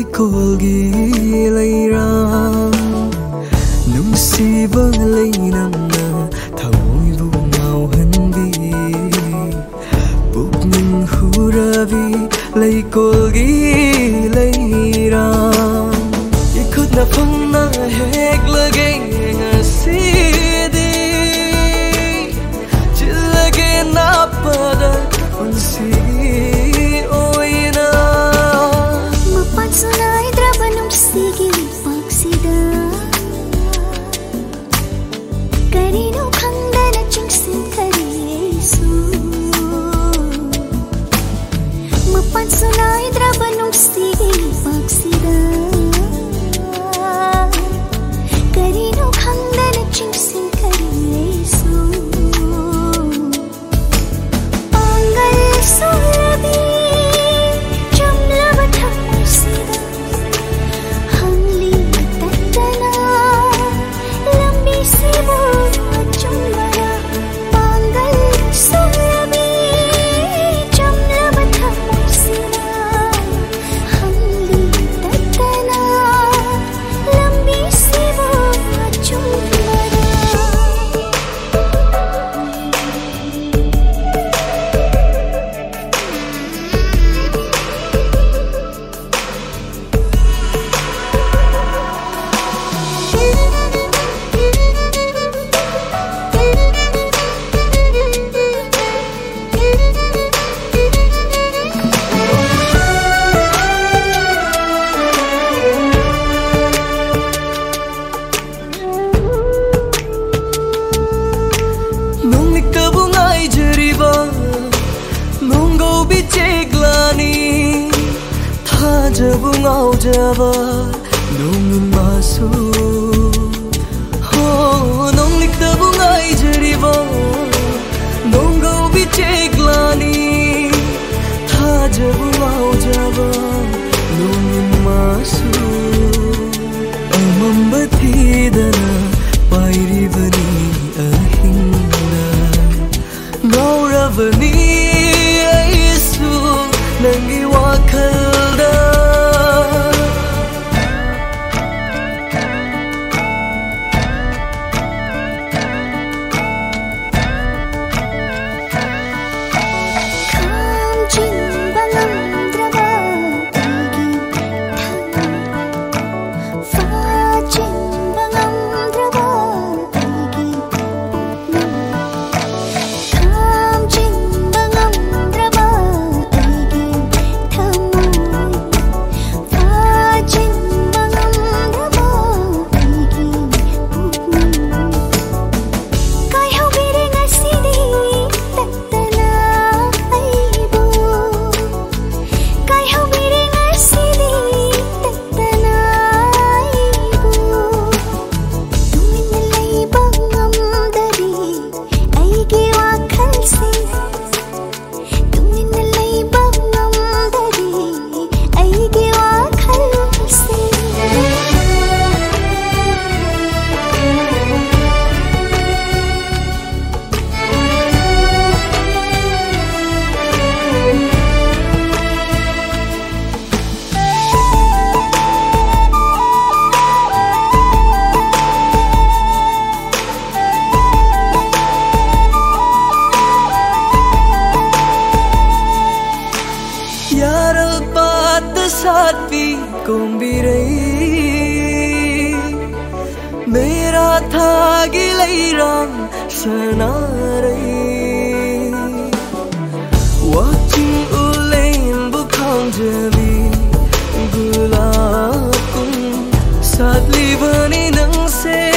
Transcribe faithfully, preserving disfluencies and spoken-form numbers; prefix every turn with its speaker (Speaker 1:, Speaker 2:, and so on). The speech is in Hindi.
Speaker 1: ꯂꯩꯀꯣꯜꯒꯤ ꯂꯩꯔꯥꯡ ꯅꯨꯡꯁꯤꯕ ꯂꯩꯅꯝꯅ ꯊꯃꯣꯏꯕꯨ ꯉꯥꯎꯍꯟꯕꯤ ꯄꯨꯛꯅꯤꯡ ꯍꯨꯔꯕꯤ ꯂꯩꯀꯣꯜꯒꯤ ꯂꯩꯔꯥꯡ 이खुꯠꯅ ꯐꯪꯅ ꯍꯦꯛꯂꯒꯦ ꯉꯁꯤꯗꯤ ꯆꯤꯜꯂꯒꯦ ꯅꯥꯞꯄꯗ ꯄꯨꯟꯁꯤꯒꯤ ꯑꯣꯏꯅ
Speaker 2: ꯃꯄꯥꯟꯁꯨ ꯅꯥꯏꯗ꯭ꯔꯕ ꯅꯨꯡꯁꯤꯒꯤ ꯄꯥꯛꯁꯤꯗ ꯀꯔꯤꯅꯣ ꯈꯪꯗꯅ ꯆꯤꯡꯁꯤꯟꯈꯔꯦ ꯑꯩꯁꯨ ꯃꯄꯥꯟꯁꯨ ꯅꯥꯏꯗ꯭ꯔꯕ ꯅꯨꯡꯁꯤꯒꯤ ꯄꯥꯛꯁꯤꯗ करीनो खंदन चिंसिंग करेसु पांगल सुरबी चमलब थमसिदा हमली ततना लंबी सी वो चुमरा पांगल सुरबी चमलब थमसिदा हमली ततना लंबी सी
Speaker 1: Jabu ngau jaba nungin masu ho nong lik tabu ngai jariba nong go bi cheglani tha jabu ngau jaba nungin masu amambati dana pairi bani ahinda nauravani aisu nangi wakhalda साथी कुंबिरई मेरा था गिलैरां सनारई watching ulen bukhang jabi gulab kum sadli bani nang se